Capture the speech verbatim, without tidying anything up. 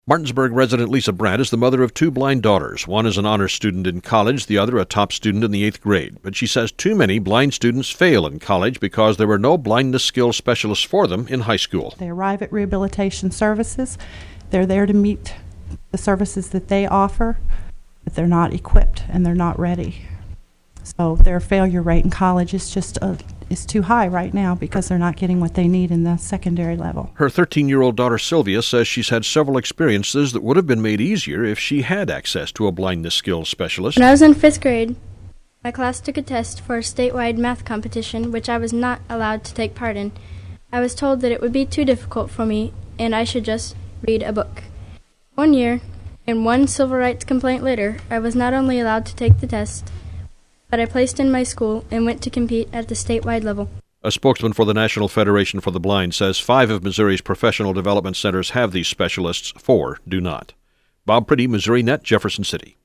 Martinsburg resident Lisa Brandt is the mother of two blind daughters. One is an honors student in college, the other a top student in the eighth grade. But she says too many blind students fail in college because there were no blindness skills specialists for them in high school. They arrive at rehabilitation services. They're there to meet the services that they offer, but they're not equipped and they're not ready. So their failure rate in college is just a is too high right now because they're not getting what they need in the secondary level. Her thirteen-year-old daughter Sylvia says she's had several experiences that would have been made easier if she had access to a blindness skills specialist. When I was in fifth grade, my class took a test for a statewide math competition, which I was not allowed to take part in. I was told that it would be too difficult for me and I should just read a book. One year, and one civil rights complaint later, I was not only allowed to take the test, but I placed in my school and went to compete at the statewide level. A spokesman for the National Federation for the Blind says five of Missouri's professional development centers have these specialists, four do not. Bob Priddy, Missouri Net, Jefferson City.